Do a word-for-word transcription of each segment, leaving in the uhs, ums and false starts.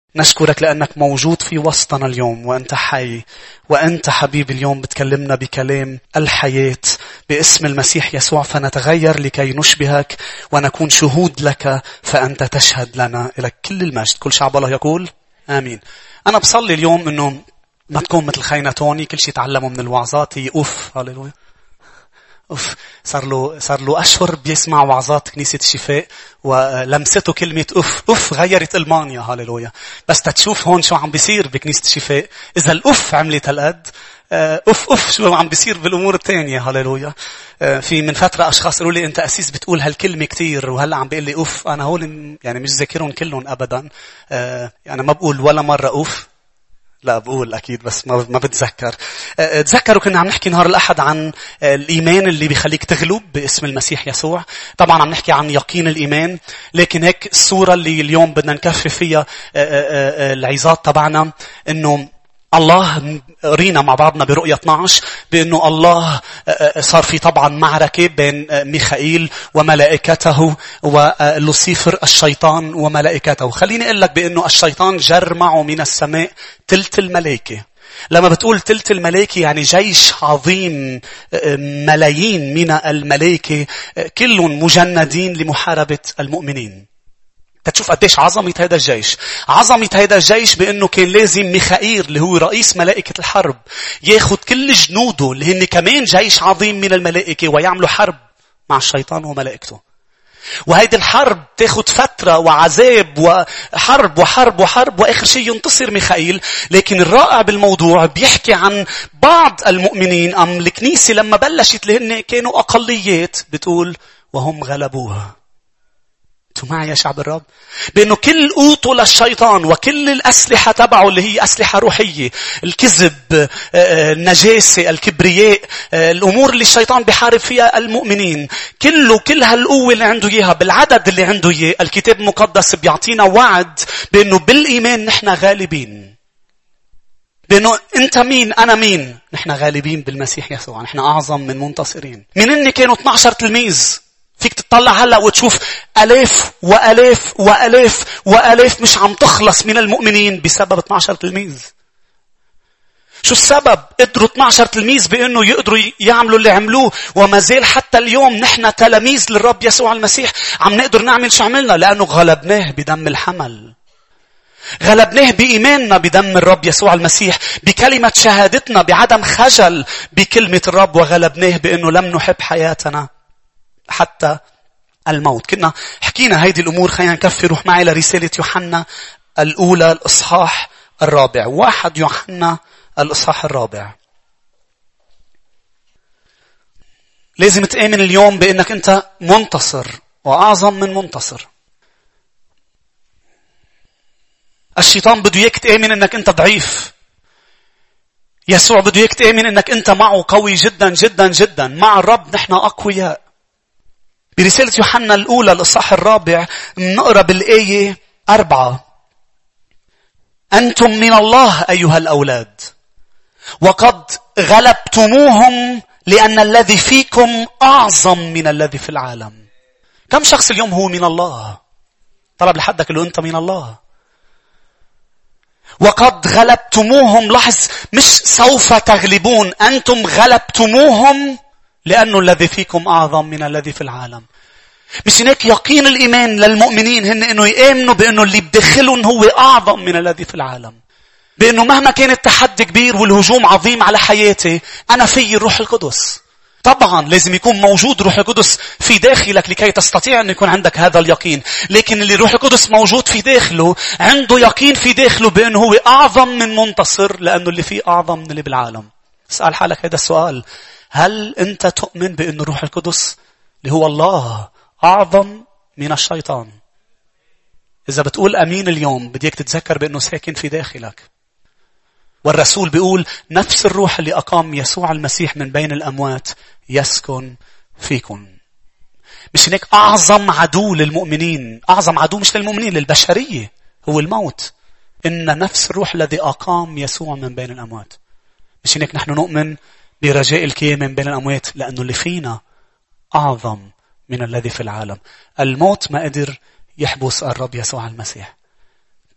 نشكرك لأنك موجود في وسطنا اليوم وأنت حي. وأنت حبيبي اليوم بتكلمنا بكلام الحياة باسم المسيح يسوع، فنتغير لكي نشبهك ونكون شهود لك، فأنت تشهد لنا. إلى كل المجد. كل شعب الله يقول آمين. أنا بصلي اليوم أنه ما تكون مثل خينا توني كل شيء تعلمه من الوعظات هي أوف. هاليلويا. أوف. صار له صار له أشهر بيسمع وعظات كنيسة الشفاء ولمسته كلمة أوف. أوف غيرت ألمانيا. هاليلويا. بس تتشوف هون شو عم بيصير بكنيسة الشفاء. إذا الأوف عملت هالقد، أوف أوف شو عم بيصير بالأمور التانية. هاليلويا. في من فترة أشخاص قالوا لي أنت أسيس بتقول هالكلمة كتير، وهلأ عم بيقول لي أوف. أنا هول يعني مش ذاكرهم كلهم أبدا. يعني ما بقول ولا مرة أوف. لا بقول أكيد بس ما ما بتذكر. تذكروا كنا عم نحكي نهار الأحد عن الإيمان اللي بيخليك تغلب باسم المسيح يسوع. طبعا عم نحكي عن يقين الإيمان، لكن هيك الصورة اللي اليوم بدنا نكفي فيها العظات تبعنا إنه الله رينا مع بعضنا برؤية اثني عشر بأنه الله صار في طبعا معركة بين ميخائيل وملائكته ولوسيفر الشيطان وملائكته. خليني أقول لك بأنه الشيطان جر معه من السماء تلت الملائكة. لما بتقول تلت الملائكة يعني جيش عظيم، ملايين من الملائكة كلهم مجندين لمحاربة المؤمنين. تشوف قديش عظمة هذا الجيش. عظمة هذا الجيش بأنه كان لازم ميخائيل اللي هو رئيس ملائكة الحرب ياخد كل جنوده اللي هن كمان جيش عظيم من الملائكة ويعملوا حرب مع الشيطان وملائكته. وهيدي الحرب تاخد فترة وعذاب وحرب وحرب وحرب وآخر شيء ينتصر ميخائيل. لكن الرائع بالموضوع بيحكي عن بعض المؤمنين أم الكنيسة لما بلشت لهن كانوا أقليات بتقول وهم غلبوها. انتوا معي يا شعب الرب؟ بأنه كل قوته للشيطان وكل الأسلحة تبعه اللي هي أسلحة روحية، الكذب، النجاسة، الكبرياء، الأمور اللي الشيطان بيحارب فيها المؤمنين، كله كل هالقوة اللي عنده إياها بالعدد اللي عنده إياه. الكتاب المقدس بيعطينا وعد بأنه بالإيمان نحن غالبين. بأنه أنت مين أنا مين؟ نحن غالبين بالمسيح يسوع. نحن أعظم من منتصرين. من إني كانوا اثني عشر تلميذ. فيك تطلع هلأ وتشوف ألاف وألاف وألاف وألاف مش عم تخلص من المؤمنين بسبب اثني عشر تلميذ. شو السبب؟ قدروا اثني عشر تلميذ بأنه يقدروا يعملوا اللي عملوه، وما زال حتى اليوم نحن تلاميذ للرب يسوع المسيح عم نقدر نعمل شو عملنا، لأنه غلبناه بدم الحمل. غلبناه بإيماننا بدم الرب يسوع المسيح، بكلمة شهادتنا، بعدم خجل بكلمة الرب، وغلبناه بأنه لم نحب حياتنا حتى الموت. كنا حكينا هيدي الأمور. خلينا نكفي. روح معي لرسالة يوحنا الأولى الإصحاح الرابع. واحد يوحنا الإصحاح الرابع. لازم تآمن اليوم بأنك أنت منتصر وأعظم من منتصر. الشيطان بده إياك تآمن أنك أنت ضعيف. يسوع بده إياك تآمن أنك أنت معه قوي جدا جدا جدا. مع الرب نحن أقوياء. برسالة يوحنا الأولى الإصحاح الرابع نقرأ بالآية أربعة. أنتم من الله أيها الأولاد، وقد غلبتموهم لأن الذي فيكم أعظم من الذي في العالم. كم شخص اليوم هو من الله؟ طلب لحدك اللي أنت من الله. وقد غلبتموهم. لاحظ، مش سوف تغلبون، أنتم غلبتموهم لأنه الذي فيكم أعظم من الذي في العالم. مش هناك يقين الإيمان للمؤمنين هن إنه يآمنوا بأنه اللي بداخلهم هو أعظم من الذي في العالم. بأنه مهما كان التحدي كبير والهجوم عظيم على حياتي، أنا في الروح القدس. طبعا لازم يكون موجود روح القدس في داخلك لكي تستطيع أن يكون عندك هذا اليقين. لكن اللي روح القدس موجود في داخله عنده يقين في داخله بأنه هو أعظم من منتصر، لأنه اللي فيه أعظم من اللي بالعالم. اسأل حالك هذا السؤال: هل أنت تؤمن بأن روح القدس اللي هو الله أعظم من الشيطان؟ إذا بتقول أمين اليوم بديك تتذكر بأنه ساكن في داخلك. والرسول بيقول نفس الروح اللي أقام يسوع المسيح من بين الأموات يسكن فيكم. مش هناك أعظم عدو للمؤمنين، أعظم عدو مش للمؤمنين، للبشرية، هو الموت. إن نفس الروح الذي أقام يسوع من بين الأموات. مش هناك نحن نؤمن برجاء القيامة من بين الأموات، لأنه اللي فينا أعظم من الذي في العالم. الموت ما قدر يحبس الرب يسوع المسيح.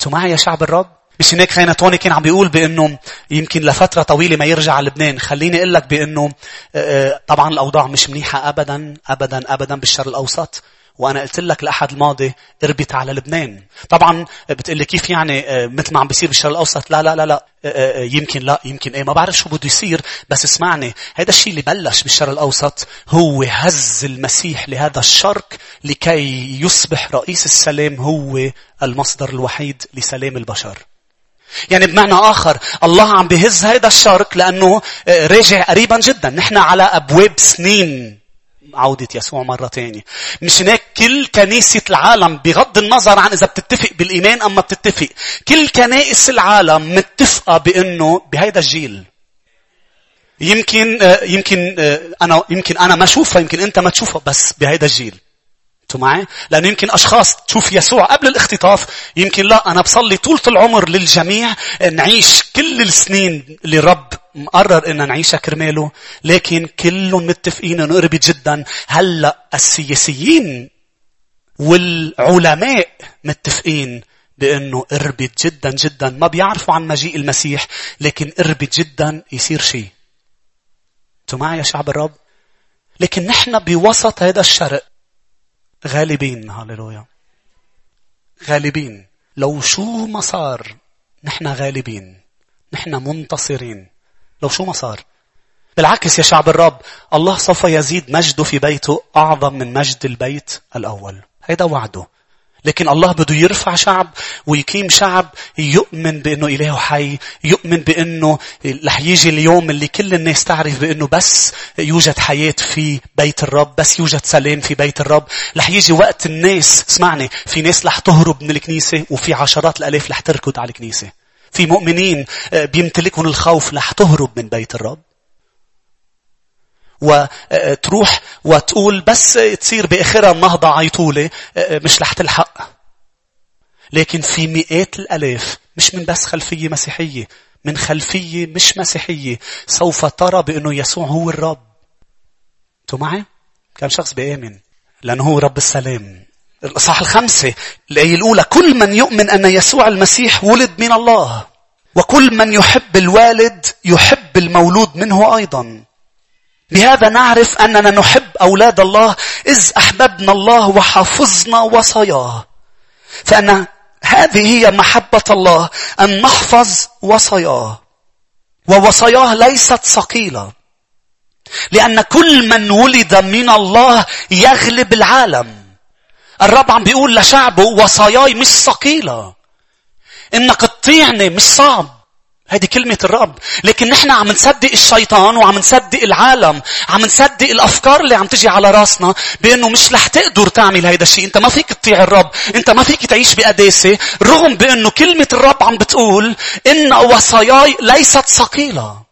انتوا معي يا شعب الرب؟ مش هناك خيناتوني كان عم بيقول بأنه يمكن لفترة طويلة ما يرجع على لبنان. خليني أقول لك بأنه طبعا الأوضاع مش منيحة أبدا أبدا أبدا بالشرق الأوسط. وأنا قلت لك الأحد الماضي اربط على لبنان. طبعا بتقلي كيف يعني مثل ما عم بيصير بالشرق الأوسط؟ لا لا لا لا يمكن لا يمكن ايه ما بعرف شو بده يصير. بس اسمعني، هذا الشيء اللي بلش بالشرق الأوسط هو هز المسيح لهذا الشرق لكي يصبح رئيس السلام هو المصدر الوحيد لسلام البشر. يعني بمعنى آخر الله عم بيهز هذا الشرق لأنه راجع قريبا جدا. نحن على أبواب سنين عودة يسوع مرة تانية. مش هناك كل كنيسة العالم بغض النظر عن إذا بتتفق بالإيمان أما بتتفق، كل كنائس العالم متفقة بأنه بهذا الجيل يمكن يمكن أنا يمكن أنا ما أشوفها، يمكن أنت ما تشوفها، بس بهذا الجيل انتوا معي؟ لأنه يمكن أشخاص تشوف يسوع قبل الاختطاف، يمكن لا أنا بصلي طولة العمر للجميع نعيش كل السنين اللي رب مقرر إن نعيشها كرماله. لكن كلهم متفقين إنه قرب جدا. هلأ السياسيين والعلماء متفقين بأنه قربت جدا جدا. ما بيعرفوا عن مجيء المسيح لكن قربت جدا يصير شيء. انتوا معي يا شعب الرب؟ لكن نحن بوسط هذا الشرق غالبين. هاليلويا. غالبين. لو شو ما صار نحن غالبين، نحن منتصرين لو شو ما صار. بالعكس يا شعب الرب، الله سوف يزيد مجده في بيته أعظم من مجد البيت الأول. هيدا وعده. لكن الله بده يرفع شعب ويقيم شعب يؤمن بأنه إلهه حي، يؤمن بأنه رح يجي اليوم اللي كل الناس تعرف بأنه بس يوجد حياة في بيت الرب، بس يوجد سلام في بيت الرب. رح يجي وقت الناس، اسمعني، في ناس رح تهرب من الكنيسة وفي عشرات الآلاف رح تركض على الكنيسة. في مؤمنين بيمتلكون الخوف رح تهرب من بيت الرب وتروح وتقول بس تصير بآخرها النهضة عيطولة، مش رح تلحق. لكن في مئات الألاف مش من بس خلفية مسيحية، من خلفية مش مسيحية، سوف ترى بأنه يسوع هو الرب. انتوا معي؟ كم شخص بيآمن لأنه هو رب السلام. الإصحاح الخمسة الآية الأولى: كل من يؤمن أن يسوع المسيح ولد من الله، وكل من يحب الوالد يحب المولود منه أيضا. بهذا نعرف أننا نحب أولاد الله إذ أحببنا الله وحفظنا وصاياه. فأن هذه هي محبة الله، أن نحفظ وصاياه. ووصاياه ليست ثقيلة، لأن كل من ولد من الله يغلب العالم. الرب عم بيقول لشعبه وصاياي مش ثقيلة، إنك تطيعني مش صعب. هذه كلمة الرب. لكن نحن عم نصدق الشيطان وعم نصدق العالم، عم نصدق الأفكار اللي عم تجي على راسنا بأنه مش رح تقدر تعمل هيدا الشيء. أنت ما فيك تطيع الرب، أنت ما فيك تعيش بقداسة، رغم بأنه كلمة الرب عم بتقول إن وصاياي ليست ثقيلة.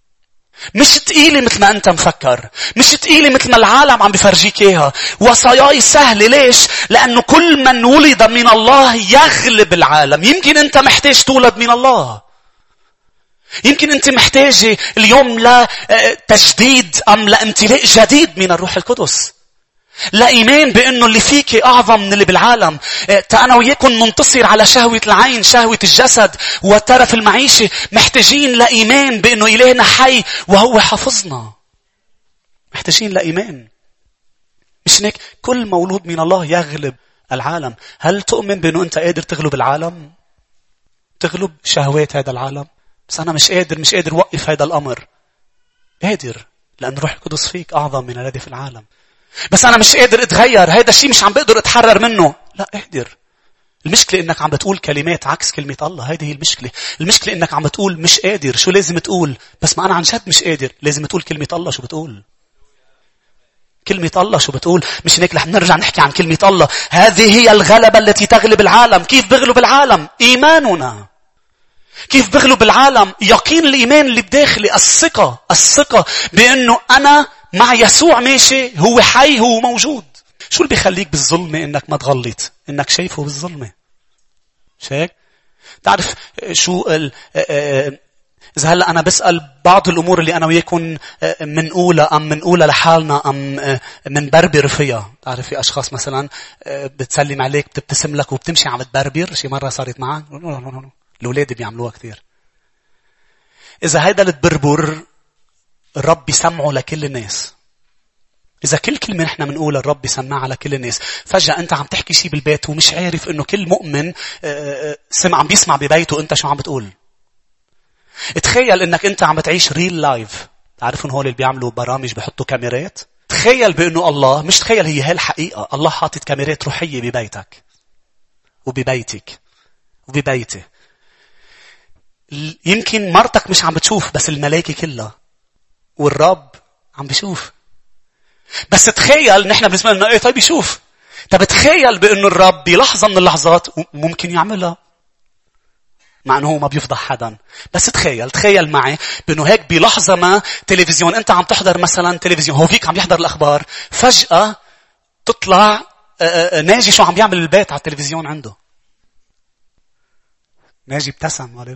مش تقيلة مثل ما أنت مفكر، مش تقيلة مثل ما العالم عم بفرجيك إياها. وصاياي سهلة. ليش؟ لأنه كل من ولد من الله يغلب العالم. يمكن أنت محتاج تولد من الله، يمكن أنت محتاجة اليوم لتجديد أم لامتلاء جديد من الروح القدس، لا إيمان بأنه اللي فيك أعظم من اللي بالعالم. أنا وياكم منتصر على شهوة العين، شهوة الجسد وترف المعيشة. محتاجين لإيمان بأنه إلهنا حي وهو حفظنا. محتاجين لإيمان. مش هيك؟ كل مولود من الله يغلب العالم. هل تؤمن بأنه أنت قادر تغلب العالم؟ تغلب شهوات هذا العالم؟ بس أنا مش قادر مش قادر وقف هذا الأمر. قادر، لأن روح القدس فيك أعظم من الذي في العالم. بس أنا مش قادر أتغير، هذا الشيء مش عم بقدر أتحرر منه. لا، قادر. المشكلة إنك عم بتقول كلمات عكس كلمة الله. هذه هي المشكلة. المشكلة إنك عم بتقول مش قادر. شو لازم تقول؟ بس ما أنا عن جد مش قادر. لازم تقول كلمة الله. شو بتقول؟ كلمة الله شو بتقول؟ مش هيك رح نرجع نحكي عن كلمة الله. هذه هي الغلبة التي تغلب العالم. كيف بغلب العالم؟ إيماننا. كيف بغلب العالم؟ يقين الإيمان اللي بداخلي، الثقة الثقة بأنه أنا مع يسوع ماشي، هو حي، هو موجود. شو اللي بيخليك بالظلمة إنك ما تغلط؟ إنك شايفه بالظلمة. شايف؟ تعرف شو إذا هلأ أنا بسأل بعض الأمور اللي أنا وياكم منقولها أم منقولها لحالنا أم منبربر فيها. تعرف في أشخاص مثلا بتسلم عليك بتبتسم لك وبتمشي عم تبربر. شي مرة صارت معك. الأولاد بيعملوها كثير. إذا هيدا التبربر الرب يسمعه لكل الناس. إذا كل كلمة نحن منقولها الرب يسمعها لكل الناس. فجأة أنت عم تحكي شي بالبيت ومش عارف إنه كل مؤمن سمع عم بيسمع ببيته أنت شو عم بتقول. تخيل إنك أنت عم بتعيش ريل لايف. تعرفون هول اللي بيعملوا برامج بيحطوا كاميرات. تخيل بإنه الله مش تخيل هي هالحقيقة. الله حاطط كاميرات روحية ببيتك وببيتك وببيتي. يمكن مرتك مش عم بتشوف بس الملائكة كلها والرب عم بيشوف. بس تخيل نحن بالنسبة لنا ايه طيب يشوف. طب تخيل بأنه الرب بلحظة من اللحظات ممكن يعملها مع أنه هو ما بيفضح حدا. بس تخيل تخيل معي بأنه هيك بلحظة ما تلفزيون أنت عم تحضر مثلا تلفزيون هو فيك عم يحضر الأخبار فجأة تطلع ناجي شو عم بيعمل البيت على التلفزيون عنده. ناجي ابتسم.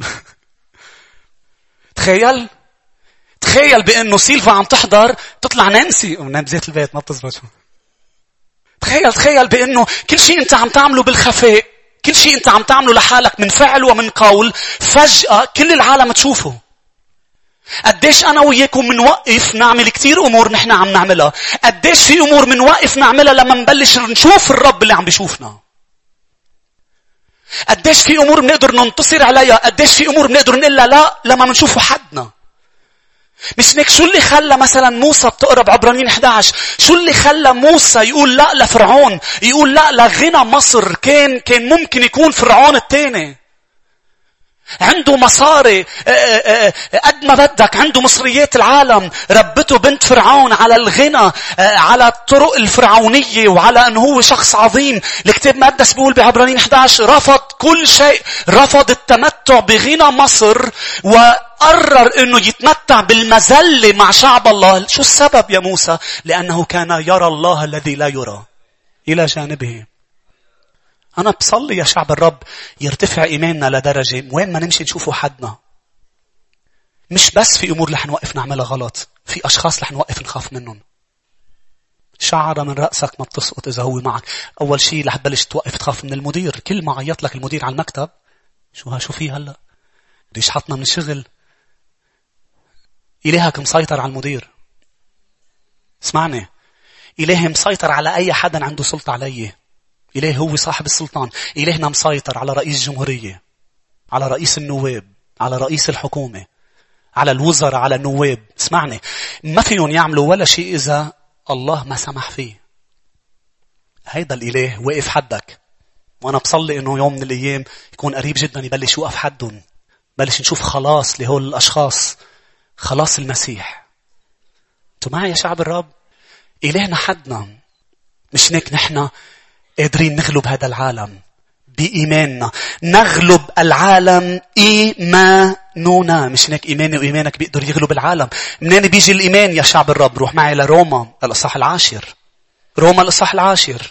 تخيل تخيل بأنه سيلفا عم تحضر تطلع نانسي ونبذات البيت ما بتزبط. تخيل تخيل بأنه كل شيء أنت عم تعمله بالخفاء كل شيء أنت عم تعمله لحالك من فعل ومن قول فجأة كل العالم تشوفه. قديش أنا وياكم منوقف نعمل كتير أمور نحن عم نعملها. قديش في أمور منوقف نعملها لما نبلش نشوف الرب اللي عم بيشوفنا. قديش في أمور بنقدر ننتصر عليها. قديش في أمور بنقدر نقول لا لما منشوفه حدنا. مش هيك شو اللي خلى مثلا موسى بتقرب عبرانيين إحدى عشر شو اللي خلى موسى يقول لا لفرعون يقول لا لغنى مصر. كان كان ممكن يكون فرعون الثاني عنده مصاري قد ما بدك عنده مصريات العالم. ربته بنت فرعون على الغنى على الطرق الفرعونية وعلى أنه هو شخص عظيم. الكتاب المقدس بيقول بعبرانيين إحدى عشر رفض كل شيء. رفض التمتع بغنى مصر وقرر أنه يتمتع بالمذلة مع شعب الله. شو السبب يا موسى؟ لأنه كان يرى الله الذي لا يرى إلى جانبه. أنا بصلي يا شعب الرب يرتفع إيماننا لدرجة وين ما نمشي نشوفه حدنا. مش بس في أمور رح نوقف نعملها غلط. في أشخاص رح نوقف نخاف منهم. شعرة من رأسك ما بتسقط إذا هو معك. أول شيء رح تبلش توقف تخاف من المدير. كل ما عيط لك المدير على المكتب شو ها شو فيه هلأ ليش حطنا من الشغل. إلهك مسيطر على المدير. اسمعني إلهي مسيطر على أي حدا عنده سلطة عليه. إله هو صاحب السلطان. إلهنا مسيطر على رئيس الجمهورية على رئيس النواب على رئيس الحكومة على الوزراء على النواب. اسمعني ما فيهم يعملوا ولا شيء إذا الله ما سمح فيه. هيدا الإله واقف حدك. وأنا بصلي إنه يوم من الأيام يكون قريب جدا يبلش يوقف حدهم. بلش نشوف خلاص لهول الأشخاص. خلاص المسيح. أنتوا معي يا شعب الرب؟ إلهنا حدنا. مش هيك نحن قادرين نغلب هذا العالم بإيماننا. نغلب العالم إيماننا. مش هيك إيماني وإيمانك بيقدر يغلب العالم. منين بيجي الإيمان يا شعب الرب؟ روح معي لروما الإصحاح العاشر. روما الإصحاح العاشر.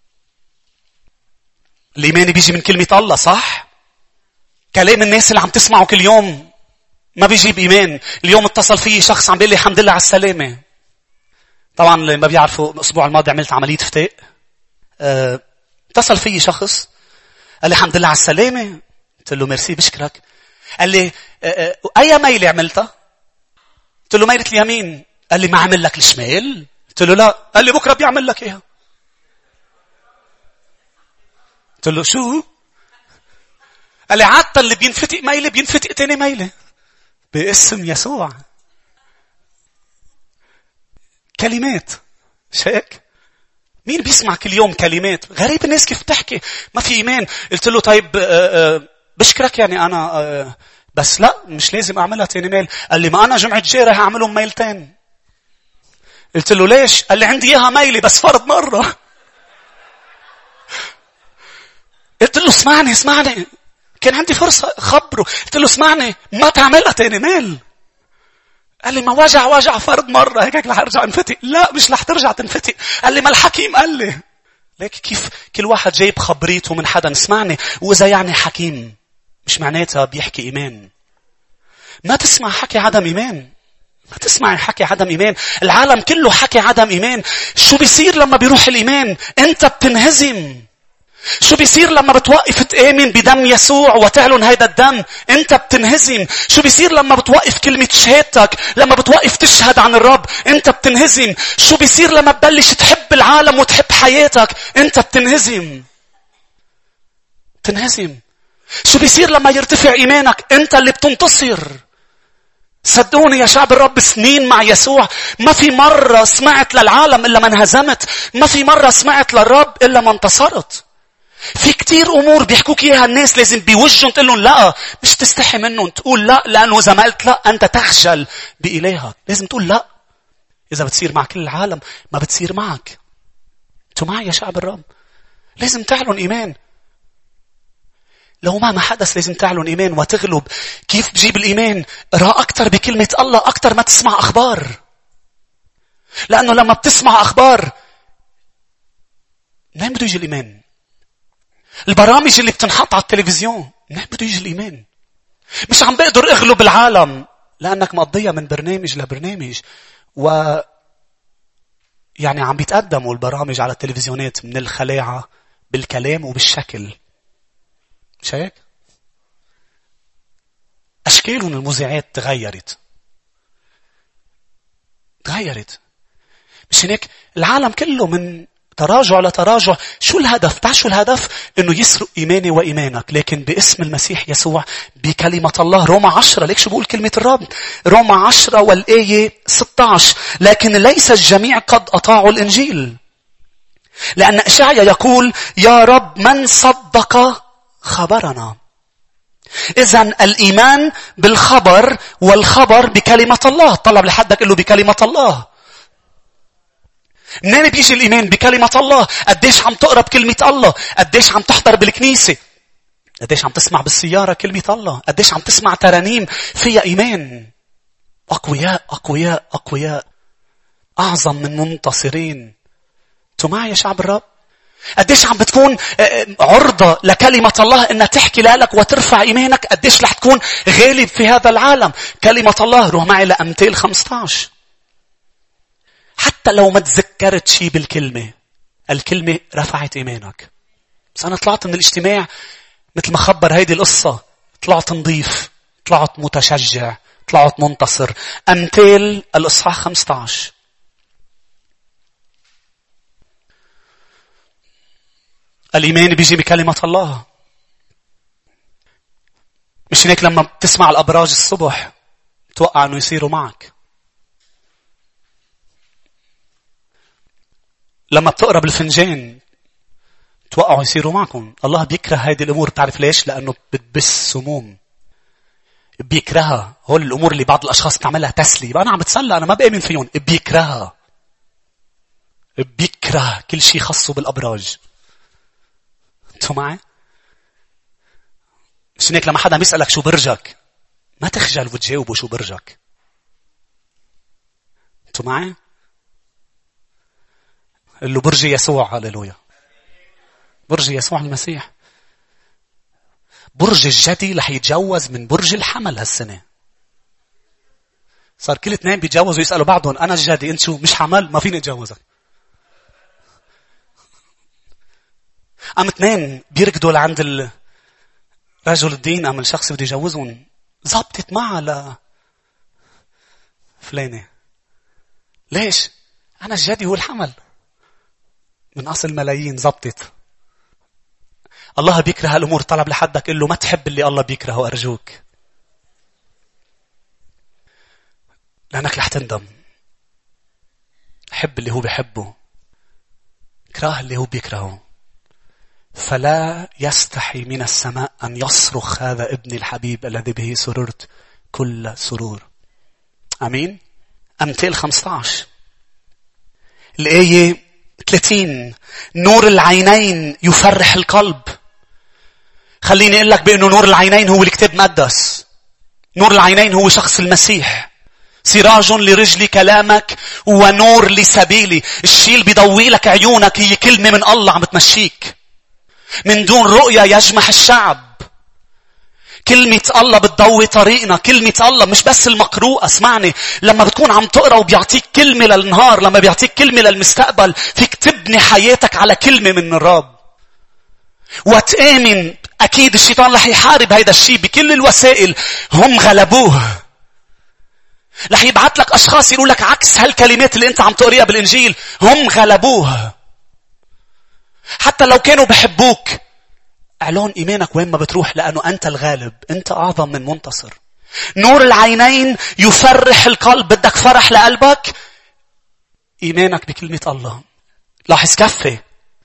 الإيمان بيجي من كلمة الله صح؟ كلام الناس اللي عم تسمعه كل يوم ما بيجيب إيمان. اليوم اتصل فيه شخص عم بيقول لي الحمد لله على السلامة. طبعا اللي ما بيعرفوا الأسبوع الماضي عملت عملية فتاء. أه، اتصل فيه شخص قال لي الحمد لله على السلامة. قلت له ميرسي بشكرك. قال لي أه أه أي ميلة عملتها؟ قلت له ميلة اليمين. قال لي ما عمل لك الشمال؟ قلت له لا. قال لي بكرة بيعمل لك إياها. قلت له شو؟ قال لي عادة اللي بينفتق ميلة بينفتق تاني ميلة باسم يسوع. كلمات شيك. مين بيسمع كل يوم كلمات؟ غريب الناس كيف تحكي ما في إيمان. قلت له طيب بشكرك يعني أنا بس لا مش لازم أعملها تاني ميل. قال لي ما أنا جمعة جاي رح أعملهم ميلتين. قلت له ليش؟ قال لي عندي إياها ميلة بس فرض مرة. قلت له اسمعني اسمعني كان عندي فرصة خبره. قلت له اسمعني ما تعملها تاني ميل. قال لي ما وجع وجع فرض مرة هيك رح ارجع انفتق. لا مش رح ترجع تنفتق. قال لي ما الحكيم قال لي. ليك كيف كل واحد جايب خبريته من حدا. اسمعني واذا يعني حكيم مش معناتها بيحكي ايمان. ما تسمع حكي عدم إيمان. ما تسمع حكي عدم إيمان. العالم كله حكي عدم إيمان. شو بيصير لما بيروح الإيمان؟ أنت بتنهزم. شو بيصير لما بتوقف تآمن بدم يسوع وتعلن هيدا الدم؟ أنت بتنهزم. شو بيصير لما بتوقف كلمة شهادتك؟ لما بتوقف تشهد عن الرب أنت بتنهزم. شو بيصير لما تبلش تحب العالم وتحب حياتك؟ أنت بتنهزم. تنهزم. شو بيصير لما يرتفع إيمانك؟ أنت اللي بتنتصر. صدقوني يا شعب الرب، سنين مع يسوع ما في مرة سمعت للعالم إلا ما انهزمت. ما في مرة سمعت للرب إلا ما انتصرت. في كتير أمور بيحكوك إياها الناس لازم بيوجهن تقول لهم لا، مش تستحي منهم تقول لا، لأنه إذا ما قلت لا أنت تخجل بإلهك. لازم تقول لا. إذا بتصير مع كل العالم ما بتصير معك. أنتوا معي يا شعب الرب؟ لازم تعلن إيمان. لو ما ما حدث لازم تعلن إيمان وتغلب. كيف بجيب الإيمان؟ اقرأ أكتر بكلمة الله أكتر ما تسمع أخبار. لأنه لما بتسمع أخبار منين بده يجي الإيمان؟ البرامج اللي بتنحط على التلفزيون منين بده يجي الإيمان؟ مش عم بقدر أغلب العالم لأنك مقضيها من برنامج لبرنامج. و يعني عم بيتقدموا البرامج على التلفزيونات من الخلاعة بالكلام وبالشكل. مش هيك؟ أشكالهم المذيعات تغيرت. تغيرت. مش هيك؟ العالم كله من تراجع لتراجع. شو الهدف؟ تعال شو الهدف؟ إنه يسرق إيماني وإيمانك. لكن باسم المسيح يسوع بكلمة الله. روما عشرة. ليك شو بقول كلمة الرب؟ روما عشرة والآية ستة عشر. لكن ليس الجميع قد أطاعوا الإنجيل. لأن إشعيا يقول يا رب من صدق خبرنا. إذن الإيمان بالخبر والخبر بكلمة الله. طلب لحدك قل له بكلمة الله. منين بيجي الإيمان؟ بكلمة الله. قديش عم تقرأ بكلمة الله؟ قديش عم تحضر بالكنيسة؟ قديش عم تسمع بالسيارة كلمة الله؟ قديش عم تسمع ترانيم فيها إيمان؟ أقوياء أقوياء أقوياء أعظم من منتصرين. أنتوا معي يا شعب الرب؟ قديش عم بتكون عرضة لكلمة الله إنها تحكي لك وترفع إيمانك؟ قديش رح تكون غالب في هذا العالم؟ كلمة الله. روح معي لأمثال خمسة عشر. حتى لو ما تذكرت شيء بالكلمة، الكلمة رفعت إيمانك. بس أنا طلعت من الاجتماع مثل ما خبر هيدي القصة، طلعت نظيف، طلعت متشجع، طلعت منتصر. أمثال الإصحاح خمسة عشر. الإيمان بيجي بكلمة الله. مش هيك لما بتسمع الأبراج الصبح توقع أنه يصيروا معك. لما بتقرأ بالفنجان توقعوا يصيروا معكم. الله بيكره هذه الأمور. تعرف ليش؟ لأنه بتبث سموم. بيكرهها. هول الأمور اللي بعض الأشخاص تعملها تسلي. أنا عم بتسلى، أنا ما بآمن فيهم. بيكرهها. بيكره كل شيء خاصه بالأبراج. أنتوا معي؟ مش هيك لما حدا بيسألك شو برجك ما تخجل وتجاوبه شو برجك. أنتوا معي؟ قل له برج يسوع. هاليلويا. برج يسوع المسيح. برج الجدي رح يتجوز من برج الحمل هالسنة. صار كل اثنين بيتجوزوا يسألوا بعضهم أنا الجدي أنت شو مش حمل ما فيني أتجوزك. قام اثنين بيركضوا لعند رجل الدين. قام الشخص بده يجوزهم زبطت معها ل فلانة. ليش؟ أنا الجدي هو الحمل. من أصل ملايين زبطت. الله بيكره هالأمور. طلب لحدك قل له ما تحب اللي الله بيكرهه أرجوك، لأنك رح تندم. حب اللي هو بيحبه، كره اللي هو بيكرهه. فلا يستحي من السماء أن يصرخ هذا ابني الحبيب الذي به سررت كل سرور. أمين. أمثال خمسة عشر الآية ثلاثين. نور العينين يفرح القلب. خليني أقول لك بأنه نور العينين هو الكتاب المقدس. نور العينين هو شخص المسيح. سراج لرجلي كلامك ونور لسبيلي. الشيء اللي بيضوي لك عيونك هي كلمة من الله عم تمشيك. من دون رؤية يجمح الشعب. كلمة الله بتضوي طريقنا. كلمة الله مش بس المقروءة. اسمعني، لما بتكون عم تقرأ وبيعطيك كلمة للنهار، لما بيعطيك كلمة للمستقبل، فيك تبني حياتك على كلمة من الرب. وتآمن أكيد الشيطان رح يحارب هيدا الشيء بكل الوسائل. هم غلبوه. رح يبعث لك أشخاص يقولوا لك عكس هالكلمات اللي أنت عم تقريها بالإنجيل. هم غلبوه. حتى لو كانوا بحبوك، اعلن إيمانك وين ما بتروح، لأنه أنت الغالب. أنت أعظم من منتصر. نور العينين يفرح القلب. بدك فرح لقلبك؟ إيمانك بكلمة الله. لاحظ كفي.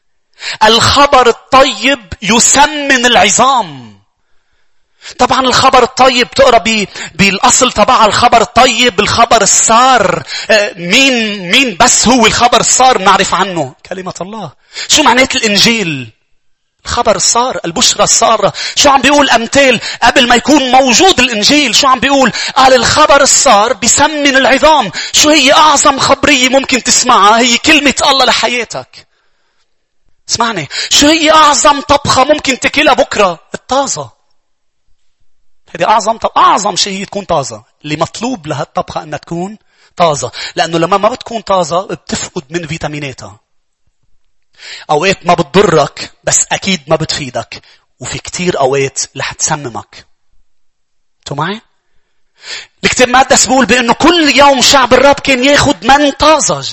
الخبر الطيب يسمن العظام. طبعا الخبر الطيب تقرأ بي بالأصل تبع الخبر الطيب الخبر السار. مين مين بس هو الخبر السار نعرف عنه؟ كلمة الله. شو معنات الإنجيل؟ الخبر السار، البشرى السارة. شو عم بيقول أمثال قبل ما يكون موجود الإنجيل؟ شو عم بيقول؟ قال الخبر السار بيسمن العظام. شو هي أعظم خبرية ممكن تسمعها؟ هي كلمة الله لحياتك. اسمعني، شو هي أعظم طبخة ممكن تاكلها بكرة؟ الطازة. هذه أعظم طب... أعظم شيء هي تكون طازة. اللي مطلوب لها الطبخة أنها تكون طازة، لأنه لما ما بتكون طازة بتفقد من فيتاميناتها. أوقات ما بتضرك، بس أكيد ما بتفيدك. وفي كتير أوقات رح تسممك. انتوا معي؟ الكتاب المقدس بيقول بأنه كل يوم شعب الرب كان ياخد من طازج.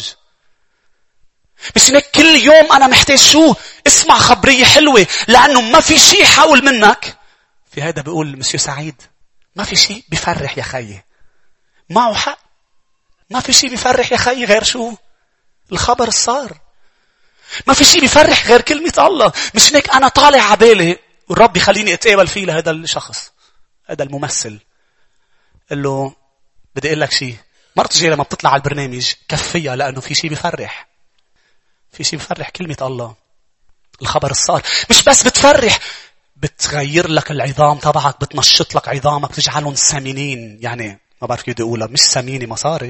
بس هناك كل يوم أنا محتاج شو؟ اسمع خبرية حلوة، لأنه ما في شيء حاول منك. في هذا بيقول مسيو سعيد، ما في شيء بيفرح يا خيي. معه حق. ما في شيء بيفرح يا خيي غير شو؟ الخبر الصار. ما في شيء بيفرح غير كلمة الله. مش هيك أنا طالع عبالي والرب يخليني أتقابل فيه لهذا الشخص، هذا الممثل. قال له بدي أقول لك شيء، مرت جاي لما بتطلع على البرنامج كفيها، لأنه في شيء بيفرح. في شيء بيفرح كلمة الله. الخبر الصار مش بس بتفرح، بتغير لك العظام تبعك، بتنشط لك عظامك، بتجعلهم سمينين. يعني ما بعرف كيف بدي أقولها، مش سمينة مصاري،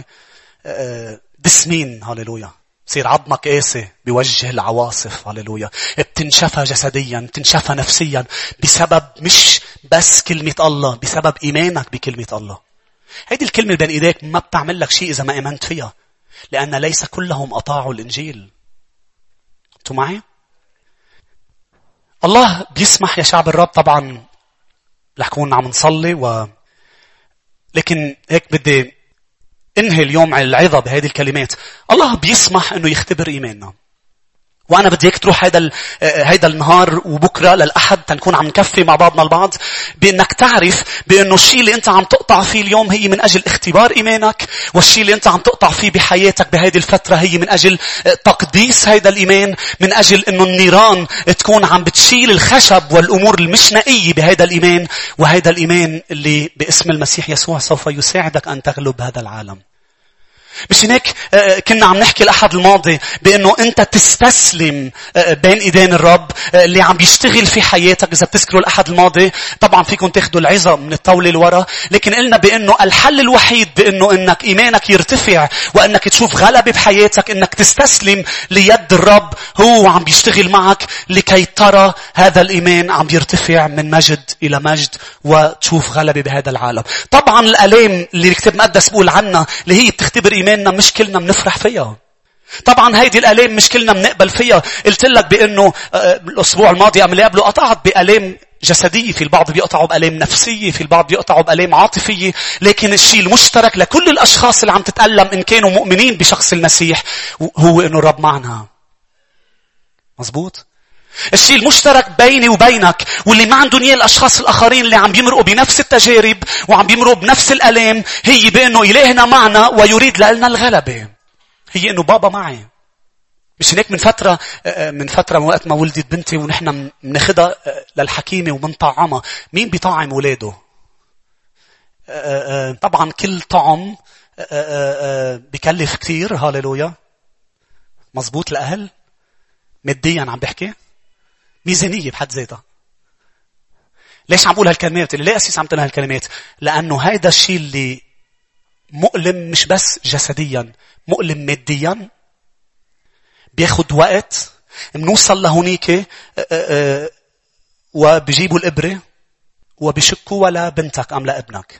دسمين. هاليلويا. بصير عظمك قاسي بوجه العواصف. هاليلويا. بتنشفى جسديا، بتنشفى نفسيا، بسبب مش بس كلمة الله، بسبب إيمانك بكلمة الله. هيدي الكلمة بين إيديك ما بتعمل لك شيء إذا ما إيمانت فيها، لأن ليس كلهم أطاعوا الإنجيل. أنتوا معي؟ الله بيسمح يا شعب الرب. طبعا رح نكون عم نصلي و... لكن هيك بدي انهي اليوم على العظة بهذه الكلمات. الله بيسمح انه يختبر ايماننا. وانا بدي هيك تروح هيدا هيدا النهار وبكره للاحد تنكون عم نكفي مع بعضنا البعض بانك تعرف بانه الشيء اللي انت عم تقطع فيه اليوم هي من اجل اختبار ايمانك، والشيء اللي انت عم تقطع فيه بحياتك بهذه الفتره هي من اجل تقديس هيدا الايمان، من اجل انه النيران تكون عم بتشيل الخشب والامور المش نقيه بهذا الايمان، وهذا الايمان اللي باسم المسيح يسوع سوف يساعدك ان تغلب هذا العالم. مش هناك كنا عم نحكي الأحد الماضي بأنه أنت تستسلم بين إيدين الرب اللي عم بيشتغل في حياتك. إذا بتذكروا الأحد الماضي طبعا فيكم تاخدوا العظة من الطاولة الورا، لكن قلنا بأنه الحل الوحيد بأنه أنك إيمانك يرتفع وأنك تشوف غلبة بحياتك أنك تستسلم ليد الرب. هو عم بيشتغل معك لكي ترى هذا الإيمان عم يرتفع من مجد إلى مجد وتشوف غلبة بهذا العالم. طبعا الألام اللي الكتاب المقدس بقول عنها اللي هي بتختبر إيماننا مش كلنا بنفرح فيها. طبعا هيدي الآلام مش كلنا بنقبل فيها. قلت لك بأنه الأسبوع الماضي قبل قبله قطعت بآلام جسدية، في البعض بيقطعوا بآلام نفسية، في البعض بيقطعوا بآلام عاطفية، لكن الشيء المشترك لكل الأشخاص اللي عم تتألم إن كانوا مؤمنين بشخص المسيح هو إنه الرب معنا. مزبوط؟ الشيء المشترك بيني وبينك واللي ما عندهم اياه الاشخاص الاخرين اللي عم بيمرقوا بنفس التجارب وعم بيمرقوا بنفس الالام هي بانه الهنا معنا ويريد لنا الغلبه. هي انه بابا معي. مش هيك من فتره من فتره من وقت ما ولدت بنتي ونحن بناخذها للحكيمه وبنطعمها. مين بيطعم اولاده؟ طبعا كل طعم بكلف كثير. هاليلويا. مزبوط. الاهل ماديا عم بحكي ميزانية بحد ذاتها. ليش عم بقول هالكلمات؟ اللي ليه أسيس عم تقول هالكلمات؟ لأنه هيدا الشيء اللي مؤلم مش بس جسديا، مؤلم ماديا، بياخد وقت. منوصل لهونيك وبيجيبوا الإبرة وبشكوا ولا بنتك أم لا ابنك.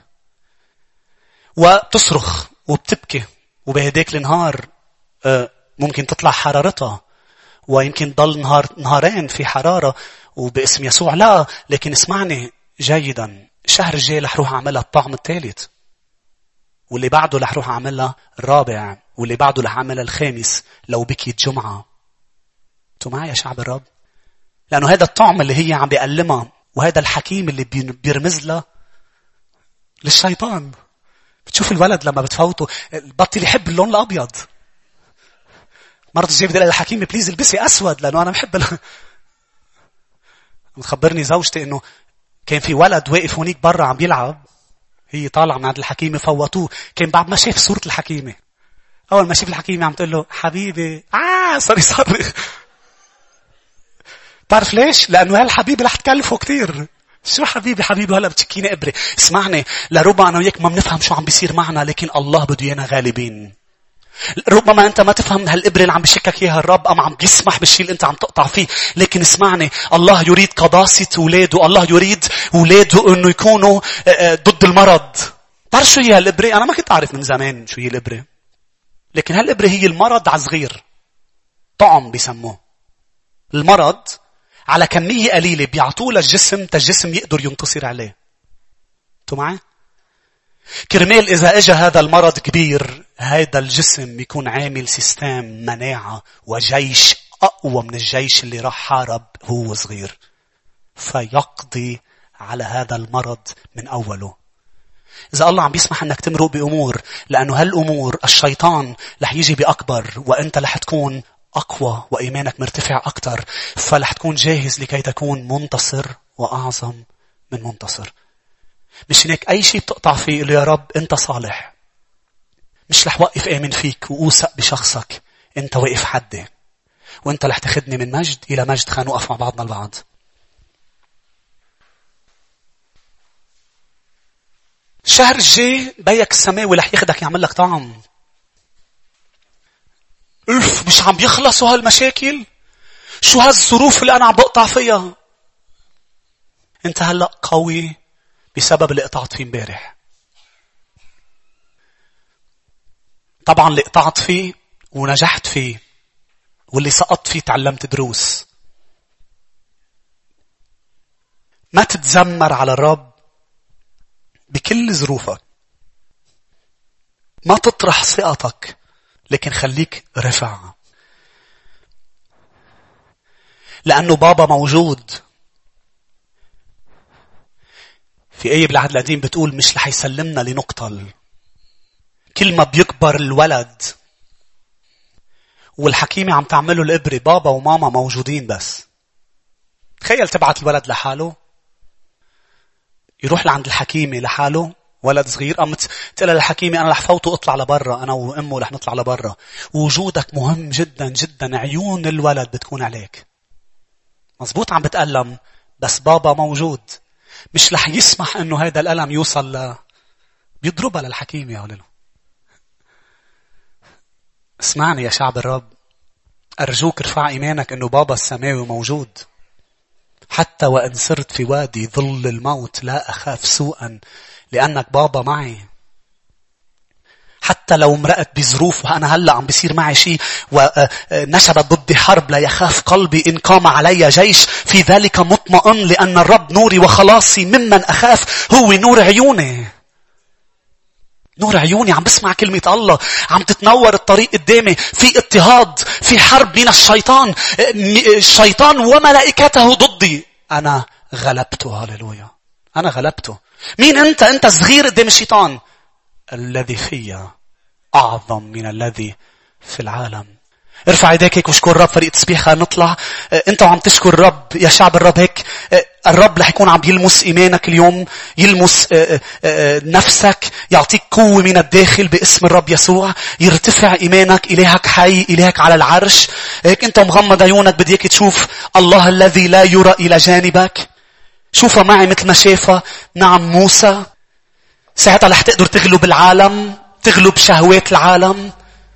وبتصرخ وبتبكي وبهديك النهار ممكن تطلع حرارتها ويمكن ضل نهار نهارين في حرارة وباسم يسوع لا. لكن اسمعني جيدا، الشهر الجاي رح روح أعملها الطعم الثالث، واللي بعده رح روح أعملها الرابع، واللي بعده رح أعملها الخامس لو بكيت جمعة. انتوا معي يا شعب الرب؟ لأنه هذا الطعم اللي هي عم بيألمها وهذا الحكيم اللي بيرمز له للشيطان. بتشوف الولد لما بتفوته البطل يحب اللون الأبيض. مرة الجاي بدي أقول الحكيم بليز البسي أسود لأنه أنا بحب ال... مخبرني زوجتي إنه كان في ولد واقف هونيك برا عم بيلعب، هي طالعة من عند الحكيمة فوتوه. كان بعد ما شاف صورة الحكيمة، أول ما شاف الحكيمة عم تقول له حبيبي آه صار يصرخ. تعرف ليش؟ لأنه هالحبيبة رح تكلفه كتير. شو حبيبي حبيبي هلا بتشكيني إبرة. اسمعني، لربما أنا وياك ما بنفهم شو عم بيصير معنا، لكن الله بده يانا غالبين. ربما أنت ما تفهم هالإبرة اللي عم بشكك إياها الرب أم عم بيسمح بالشيء اللي أنت عم تقطع فيه. لكن اسمعني، الله يريد قداسة أولاده. الله يريد أولاده أنه يكونوا ضد المرض. تعرف شو هي هالإبرة؟ أنا ما كنت أعرف من زمان شو هي الإبرة، لكن هالإبرة هي المرض على صغير، طعم بيسموه. المرض على كمية قليلة بيعطوه للجسم تالجسم يقدر ينتصر عليه. أنتوا معي؟ كرمال إذا اجى هذا المرض كبير، هذا الجسم يكون عامل سيستم مناعة وجيش أقوى من الجيش اللي راح حارب هو صغير، فيقضي على هذا المرض من أوله. إذا الله عم بيسمح أنك تمرق بأمور، لأنه هالأمور الشيطان رح يجي بأكبر وأنت رح تكون أقوى وإيمانك مرتفع أكتر، فرح تكون جاهز لكي تكون منتصر وأعظم من منتصر. مش هناك أي شيء بتقطع فيه اللي يا رب أنت صالح، مش رح وقف آمن فيك وأوثق بشخصك، أنت واقف حدي وأنت رح تاخدني من مجد إلى مجد. خلينا نوقف مع بعضنا البعض. الشهر الجاي بيك السماوي رح ياخدك يعمل لك طعم. ألف مش عم بيخلصوا هالمشاكل، شو هالظروف اللي أنا عم بقطع فيها. أنت هلأ قوي بسبب اللي قطعت فيه امبارح. طبعا اللي قطعت فيه ونجحت فيه، واللي سقطت فيه تعلمت دروس. ما تتذمر على الرب بكل ظروفك، ما تطرح ثقتك، لكن خليك رفع، لأنه بابا موجود. في آية بالعهد القديم بتقول مش رح يسلمنا لنقتل. كل ما بيكبر الولد والحكيمة عم تعمله الإبرة، بابا وماما موجودين. بس تخيل تبعت الولد لحاله يروح لعند الحكيمة لحاله، ولد صغير، أم تقول للحكيمة أنا رح فوت وأطلع لبرا، أنا وأمه رح نطلع لبرا. وجودك مهم جدا جدا. عيون الولد بتكون عليك. مزبوط عم بتألم، بس بابا موجود. مش رح يسمح إنه هذا الألم يوصل ل... بيضربها للحكيمة يا له. اسمعني يا شعب الرب، أرجوك ارفع إيمانك إنه بابا السماوي موجود. حتى وإن صرت في وادي ظل الموت لا أخاف سوءا لأنك بابا معي. حتى لو مرقت بظروف وأنا هلأ عم بيصير معي شيء ونشبت ضدي حرب، لا يخاف قلبي إن قام علي جيش، في ذلك مطمئن لأن الرب نوري وخلاصي، ممن أخاف هو نور عيوني. نور عيوني عم بسمع كلمة الله، عم تتنور الطريق قدامي. في اضطهاد، في حرب من الشيطان، الشيطان وملائكته ضدي، أنا غلبته. هاليلويا، أنا غلبته. مين أنت؟ أنت صغير قدام الشيطان. الذي فيا أعظم من الذي في العالم. ارفع يديك هيك واشكر الرب. فريق تسبيح خلينا نطلع. انت وعم تشكر الرب يا شعب الرب هيك. الرب رح يكون عم يلمس إيمانك اليوم، يلمس نفسك، يعطيك قوة من الداخل باسم الرب يسوع. يرتفع إيمانك. إلهك حي، إلهك على العرش. هيك انت مغمض عيونك بديك تشوف الله الذي لا يرى إلى جانبك. شوفها معي مثل ما شافها نعم موسى. ساعتها رح تقدر تغلب العالم، تغلب شهوات العالم.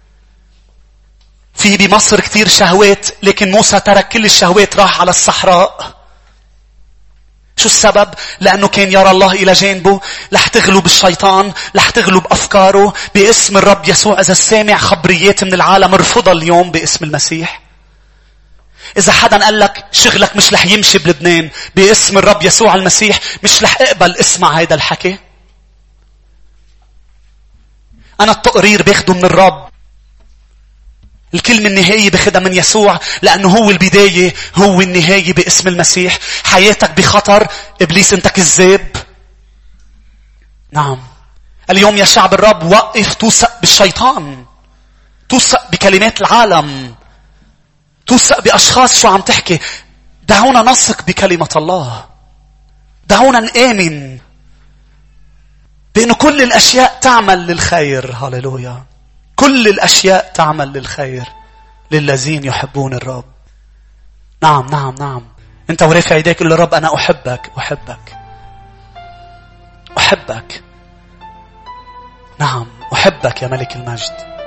في بمصر كثير شهوات، لكن موسى ترك كل الشهوات، راح على الصحراء. شو السبب؟ لأنه كان يرى الله إلى جانبه. رح تغلب الشيطان، رح تغلب أفكاره باسم الرب يسوع. إذا السامع خبريات من العالم ارفضها اليوم باسم المسيح. إذا حدا قال لك شغلك مش رح يمشي بلبنان باسم الرب يسوع المسيح، مش رح اقبل اسمع هيدا الحكي. أنا التقرير باخده من الرب. الكلمة النهائية باخدها من يسوع، لأنه هو البداية هو النهاية باسم المسيح. حياتك بخطر، إبليس أنت كذاب. نعم. اليوم يا شعب الرب وقف توثق بالشيطان، توثق بكلمات العالم، توثق بأشخاص شو عم تحكي. دعونا نثق بكلمة الله. دعونا نآمن بأنه كل الأشياء تعمل للخير. هاليلويا. كل الأشياء تعمل للخير للذين يحبون الرب. نعم نعم نعم. أنت ورافع يديك قل للرب أنا أحبك أحبك أحبك. نعم أحبك يا ملك المجد.